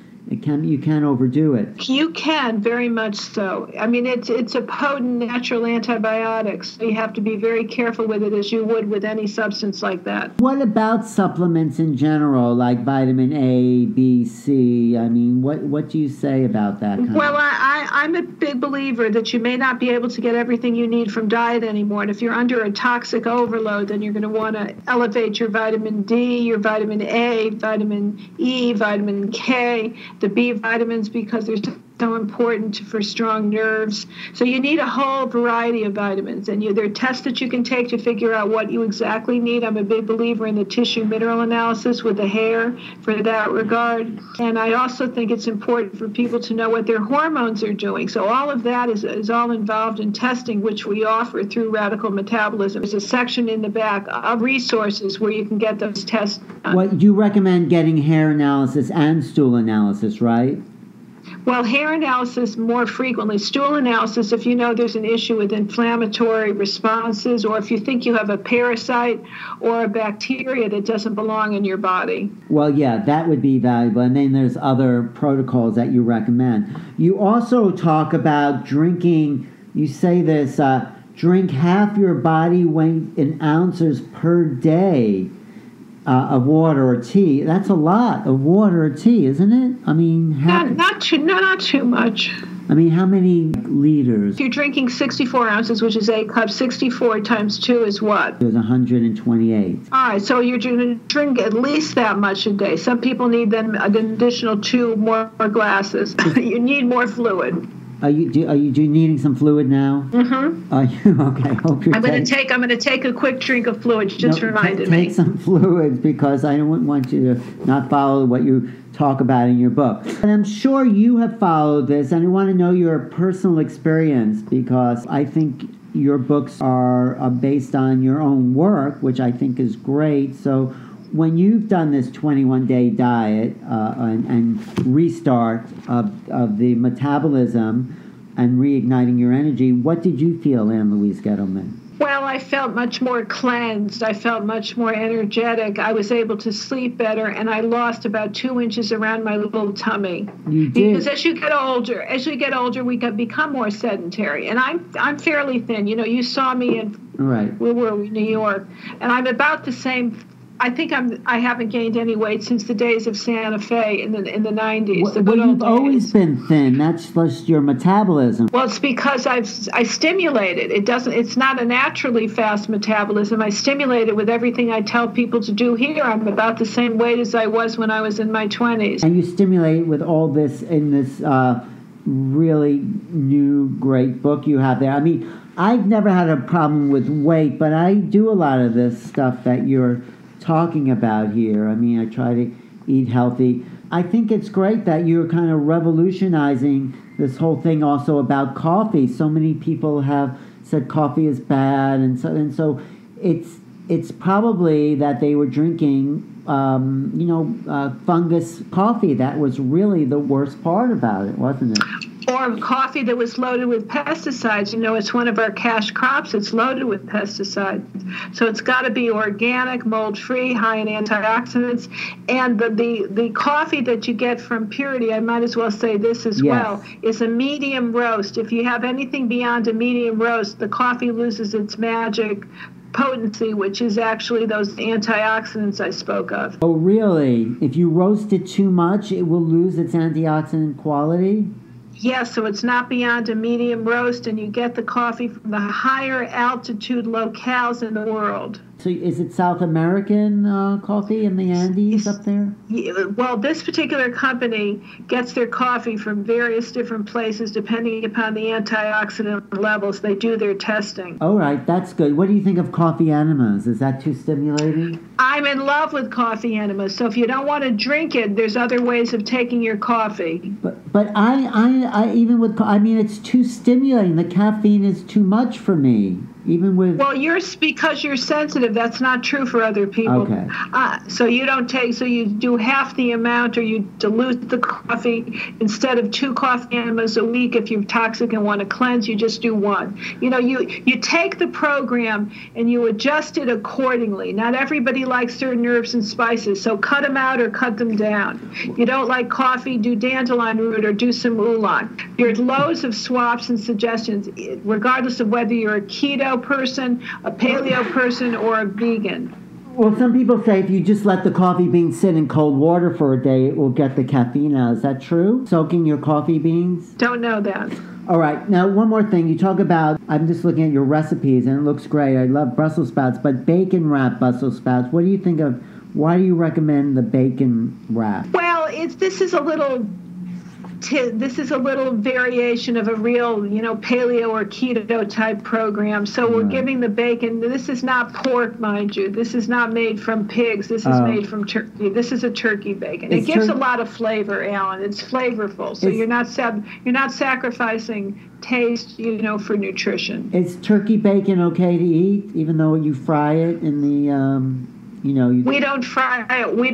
you can overdo it. You can, very much so. I mean, it's a potent natural antibiotic, so you have to be very careful with it as you would with any substance like that. What about supplements in general, like vitamin A, B, C? I mean, what do you say about that kind Well, of? I'm a big believer that you may not be able to get everything you need from diet anymore. And if you're under a toxic overload, then you're going to want to elevate your vitamin D, your vitamin A, vitamin E, vitamin K, the B vitamins, because they're so important for strong nerves. So you need a whole variety of vitamins, and there are tests that you can take to figure out what you exactly need. I'm a big believer in the tissue mineral analysis with the hair for that regard. And I also think it's important for people to know what their hormones are doing. So all of that is all involved in testing, which we offer through Radical Metabolism. There's a section in the back of resources where you can get those tests done. What you recommend getting hair analysis and stool analysis, right? Well, hair analysis more frequently. Stool analysis, if you know there's an issue with inflammatory responses, or if you think you have a parasite or a bacteria that doesn't belong in your body. Well, yeah, that would be valuable. And then there's other protocols that you recommend. You also talk about drinking, you say this, drink half your body weight in ounces per day of water or tea. That's a lot of water or tea, isn't it? I mean, not too much. I mean, how many liters? If you're drinking 64 ounces, which is 8 cups, 64 times 2 is what? There's 128. All right, so you're going to drink at least that much a day. Some people need then an additional 2 more glasses. You need more fluid. Are you needing some fluid now? Mm-hmm. Are you okay? Hope you're. I'm going to take a quick drink of fluid. Just reminded me. Take some fluids, because I don't want you to not follow what you talk about in your book. And I'm sure you have followed this, and I want to know your personal experience, because I think your books are based on your own work, which I think is great. So when you've done this 21-day diet and restart of the metabolism and reigniting your energy, what did you feel, Ann Louise Gettleman? Well, I felt much more cleansed. I felt much more energetic. I was able to sleep better, and I lost about 2 inches around my little tummy. You did. Because as you get older, we become more sedentary. And I'm fairly thin. You saw me in right. Where were we? New York, and I'm about the same I think I haven't gained any weight since the days of Santa Fe in the 90s. Well, you've always been thin. That's just your metabolism. Well, it's because I stimulate it. It's not a naturally fast metabolism. I stimulate it with everything I tell people to do here. I'm about the same weight as I was when I was in my 20s. And you stimulate with all this in this really new great book you have there. I mean, I've never had a problem with weight, but I do a lot of this stuff that you're talking about here. I mean, I try to eat healthy. I think it's great that you're kind of revolutionizing this whole thing also about coffee. So many people have said coffee is bad, and so it's probably that they were drinking fungus coffee. That was really the worst part about it, wasn't it? Or coffee that was loaded with pesticides. It's one of our cash crops. It's loaded with pesticides. So it's got to be organic, mold-free, high in antioxidants. And the coffee that you get from Purity, I might as well say this as well, is a medium roast. If you have anything beyond a medium roast, the coffee loses its magic potency, which is actually those antioxidants I spoke of. Oh, really? If you roast it too much, it will lose its antioxidant quality? Yes, so it's not beyond a medium roast, and you get the coffee from the higher altitude locales in the world. So is it South American coffee in the Andes up there? Well, this particular company gets their coffee from various different places depending upon the antioxidant levels. They do their testing. All right, that's good. What do you think of coffee enemas? Is that too stimulating? I'm in love with coffee enemas. So if you don't want to drink it, there's other ways of taking your coffee. But I even with, I mean, it's too stimulating. The caffeine is too much for me. Even with... Well, because you're sensitive. That's not true for other people. Okay. So you do half the amount, or you dilute the coffee. Instead of 2 coffee enemas a week, if you're toxic and want to cleanse, you just do 1. You take the program and you adjust it accordingly. Not everybody likes certain herbs and spices, so cut them out or cut them down. You don't like coffee, do dandelion root or do some oolong. There are loads of swaps and suggestions, regardless of whether you're a keto person, a paleo person, or a vegan. Well, some people say if you just let the coffee beans sit in cold water for a day, it will get the caffeine out. Is that true? Soaking your coffee beans? Don't know that. All right. Now, one more thing. You talk about, I'm just looking at your recipes, and it looks great. I love Brussels sprouts, but bacon wrapped Brussels sprouts. What do you think of, why do you recommend the bacon wrap? Well, this is a little variation of a real, paleo or keto type program. So we're giving the bacon. This is not pork, mind you. This is not made from pigs. This is made from turkey. This is a turkey bacon. It gives a lot of flavor, Alan. It's flavorful. So you're not sacrificing taste, for nutrition. Is turkey bacon okay to eat, even though you fry it in the? We don't fry it. We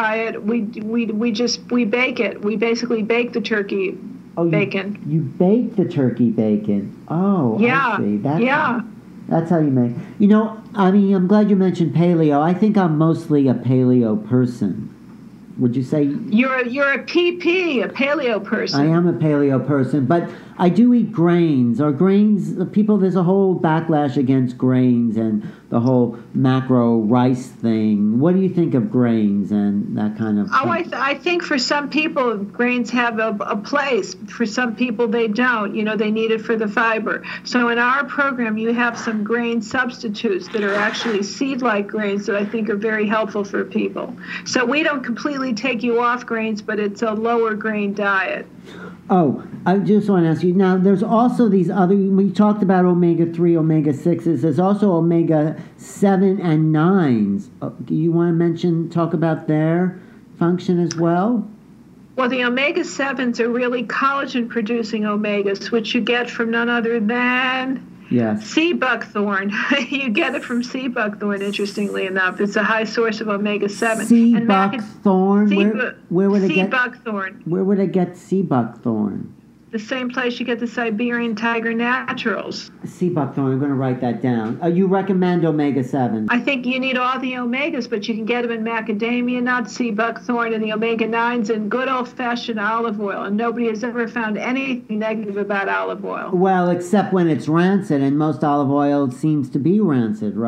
bake it. We basically bake the turkey bacon. You bake the turkey bacon. Oh, yeah. I see. That's how you make. I'm glad you mentioned paleo. I think I'm mostly a paleo person. Would you say you're a PP, a paleo person? I am a paleo person, but I do eat grains. There's a whole backlash against grains and the whole macro rice thing. What do you think of grains and that kind of thing? I think for some people, grains have a place. For some people, they don't. They need it for the fiber. So in our program, you have some grain substitutes that are actually seed-like grains that I think are very helpful for people. So we don't completely take you off grains, but it's a lower grain diet. Oh, I just want to ask you, now there's also these other, we talked about omega-3, omega-6s, there's also omega-7 and 9s. Do you want to talk about their function as well? Well, the omega-7s are really collagen-producing omegas, which you get from none other than sea buckthorn. You get it from sea buckthorn, interestingly enough. It's a high source of omega-7. Sea buckthorn? Where would sea buckthorn. Where would I get sea buckthorn? The same place you get the Siberian tiger naturals. Sea buckthorn, I'm going to write that down. You recommend omega-7? I think you need all the omegas, but you can get them in macadamia nuts, sea buckthorn, and the omega-9s in good old-fashioned olive oil. And nobody has ever found anything negative about olive oil. Well, except when it's rancid, and most olive oil seems to be rancid, right?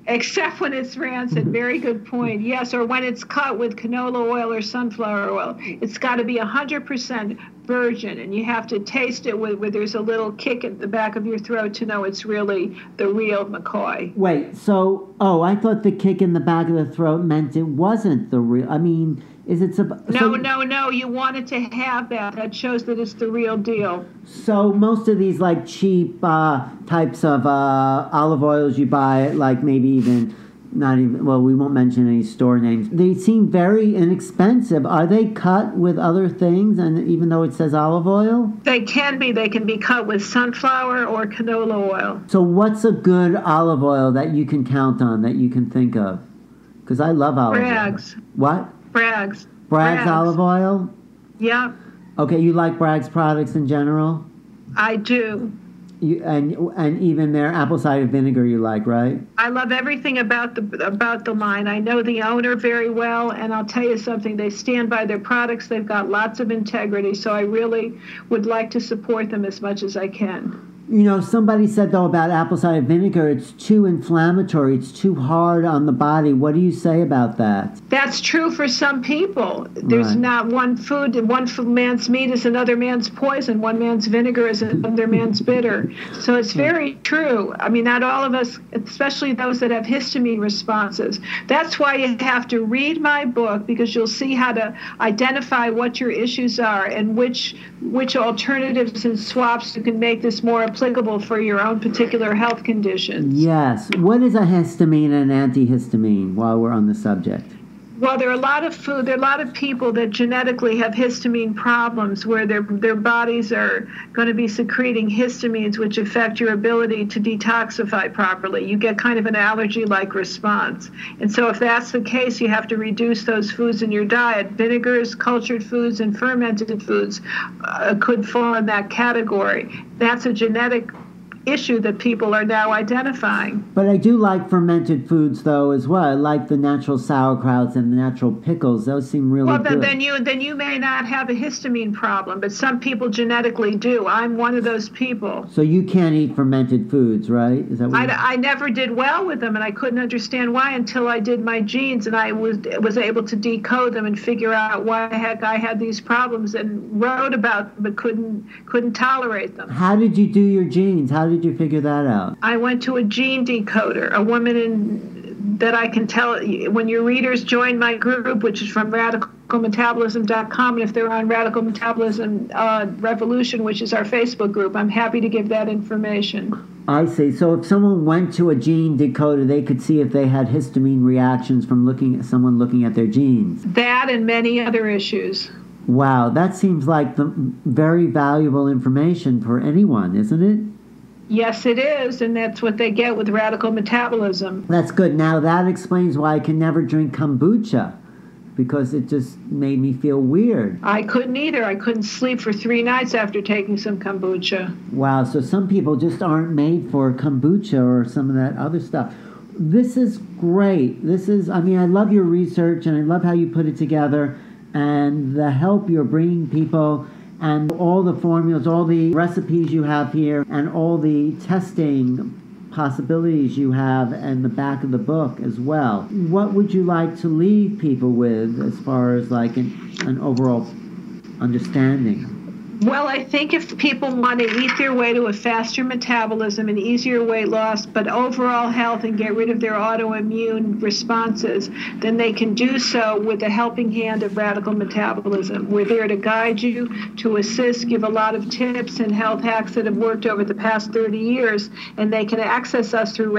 Except when it's rancid. Very good point. Yes, or when it's cut with canola oil or sunflower oil. It's got to be 100% virgin, and you have to taste it where there's a little kick at the back of your throat to know it's really the real McCoy. Wait, so, I thought the kick in the back of the throat meant it wasn't the real, I mean, is it... No, you want it to have that. That shows that it's the real deal. So most of these, like, cheap types of olive oils you buy, like maybe even... Not even, well, we won't mention any store names. They seem very inexpensive. Are they cut with other things, and even though it says olive oil? They can be. They can be cut with sunflower or canola oil. So what's a good olive oil that you can count on, that you can think of? Because I love olive Bragg's. oil. What? Bragg's. Bragg's olive oil? Yeah. Okay, you like Bragg's products in general? I do. And even their apple cider vinegar you like, right? I love everything about the line. I know the owner very well, and I'll tell you something. They stand by their products. They've got lots of integrity, so I really would like to support them as much as I can. You know, somebody said, though, about apple cider vinegar, it's too inflammatory. It's too hard on the body. What do you say about that? That's true for some people. There's not one food. One man's meat is another man's poison. One man's vinegar is another man's bitter. So it's very true. I mean, not all of us, especially those that have histamine responses. That's why you have to read my book, because you'll see how to identify what your issues are and which alternatives and swaps you can make this more applicable for your own particular health conditions. Yes. What is a histamine and an antihistamine, while we're on the subject? Well, there are a lot of people that genetically have histamine problems, where their bodies are going to be secreting histamines, which affect your ability to detoxify properly. You get kind of an allergy-like response. And so if that's the case, you have to reduce those foods in your diet. Vinegars, cultured foods, and fermented foods could fall in that category. That's a genetic issue that people are now identifying. But I do like fermented foods, though, as well. I like the natural sauerkrauts and the natural pickles. Those seem really good. Well, then you may not have a histamine problem, but some people genetically do. I'm one of those people. So you can't eat fermented foods, right? Is that what I never did well with them, and I couldn't understand why until I did my genes, and I was able to decode them and figure out why the heck I had these problems, and wrote about them, but couldn't tolerate them. How did you do your genes? How did you figure that out? I went to a gene decoder, a woman that I can tell, when your readers join my group, which is from radicalmetabolism.com, and if they're on Radical Metabolism Revolution, which is our Facebook group, I'm happy to give that information. I see. So if someone went to a gene decoder, they could see if they had histamine reactions from someone looking at their genes. That and many other issues. Wow, that seems like the very valuable information for anyone, isn't it? Yes, it is, and that's what they get with Radical Metabolism. That's good. Now, that explains why I can never drink kombucha, because it just made me feel weird. I couldn't either. I couldn't sleep for 3 nights after taking some kombucha. Wow, so some people just aren't made for kombucha or some of that other stuff. This is great. I love your research, and I love how you put it together, and the help you're bringing people, and all the formulas, all the recipes you have here, and all the testing possibilities you have in the back of the book as well. What would you like to leave people with as far as like an overall understanding? Well, I think if people want to eat their way to a faster metabolism and easier weight loss, but overall health, and get rid of their autoimmune responses, then they can do so with the helping hand of Radical Metabolism. We're there to guide you, to assist, give a lot of tips and health hacks that have worked over the past 30 years, and they can access us through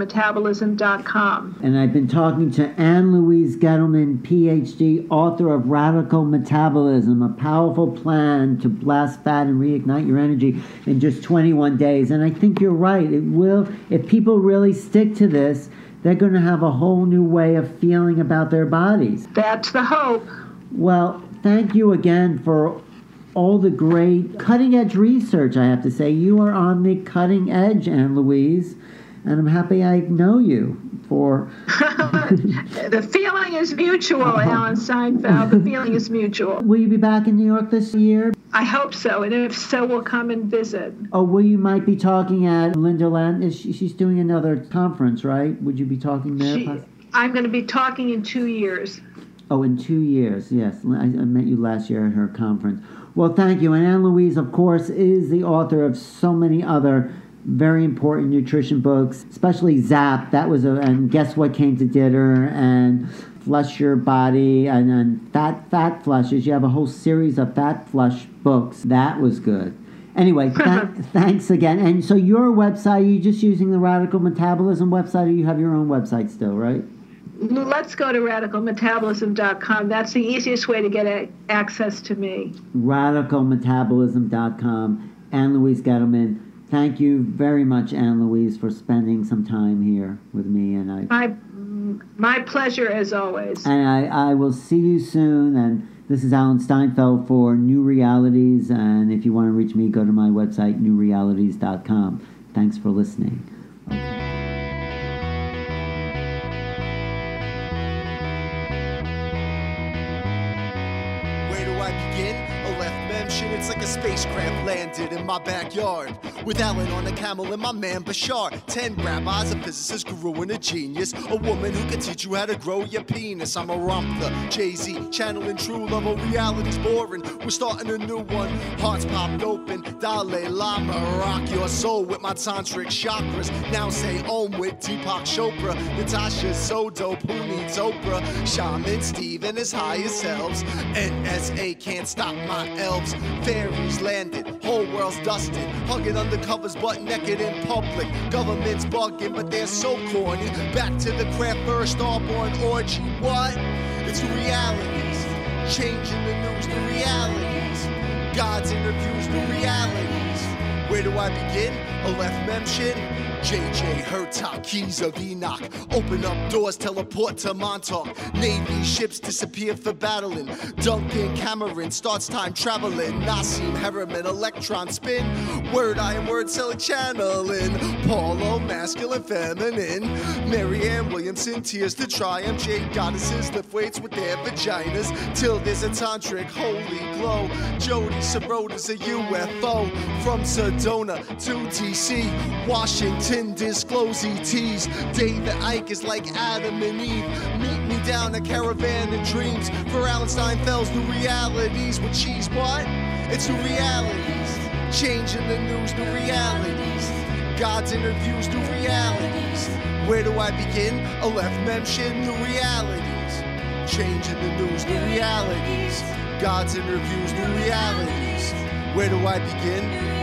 radicalmetabolism.com. And I've been talking to Ann Louise Gettleman, PhD, author of Radical Metabolism, a powerful plan to blast fat and reignite your energy in just 21 days. And I think you're right. It will, if people really stick to this, they're going to have a whole new way of feeling about their bodies. That's the hope. Well, thank you again for all the great cutting-edge research, I have to say. You are on the cutting edge, Ann Louise. and I'm happy I know you for... The feeling is mutual, Alan Steinfeld. The feeling is mutual. Will you be back in New York this year? I hope so, and if so, we'll come and visit. Oh, well, you might be talking at Linda Land. She's doing another conference, right? Would you be talking there? I'm going to be talking in 2 years. Oh, in 2 years, yes. I met you last year at her conference. Well, thank you. And Ann Louise, of course, is the author of so many other very important nutrition books, especially ZAP. That was and Guess What Came to Dinner, and Flush Your Body, and Fat Flushes. You have a whole series of Fat Flush books. That was good. Anyway, thanks again. And so your website, are you just using the Radical Metabolism website, or you have your own website still, right? Let's go to radicalmetabolism.com. That's the easiest way to get access to me. Radicalmetabolism.com. Ann Louise Gettleman. Thank you very much, Ann Louise, for spending some time here with me. And my pleasure, as always. And I will see you soon. And this is Alan Steinfeld for New Realities. And if you want to reach me, go to my website, newrealities.com. Thanks for listening. It's like a spacecraft landed in my backyard with Alan on a camel and my man Bashar. 10 rabbis, a physicist, guru, and a genius. A woman who can teach you how to grow your penis. I'm a Ramtha, Jay-Z, channeling true love. Oh, reality's boring. We're starting a new one. Hearts popped open. Dalai Lama, rock your soul with my tantric chakras. Now say Om with Deepak Chopra. Natasha so dope, who needs Oprah? Shaman Steve and his higher selves. NSA can't stop my elves. Fairies landed, whole world's dusted, hugging undercovers, butt naked in public. Government's bugging, but they're so corny. Back to the craft first, starborn orgy. What? It's the realities. Changing the news, the realities. God's interviews, the realities. Where do I begin? Aleph Memshin. JJ Hurtak, keys of Enoch. Open up doors, teleport to Montauk. Navy ships disappear for battling. Duncan Cameron starts time traveling. Nassim Harriman, electron spin. Word iron word selling channeling. Paulo, masculine, feminine. Marianne Williamson, tears to triumph. Jade goddesses lift weights with their vaginas. Till there's a tantric holy glow. Jody Sorota's a UFO. From Sedona to DC, Washington. Disclose ETs. David Icke is like Adam and Eve. Meet me down a caravan of dreams. For Alan Steinfeld's new realities. With cheese, what? It's new realities. Changing the news, new realities. God's interviews, new realities. Where do I begin? Aleph Memshin, new realities. Changing the news, new realities. God's interviews, new realities. Where do I begin?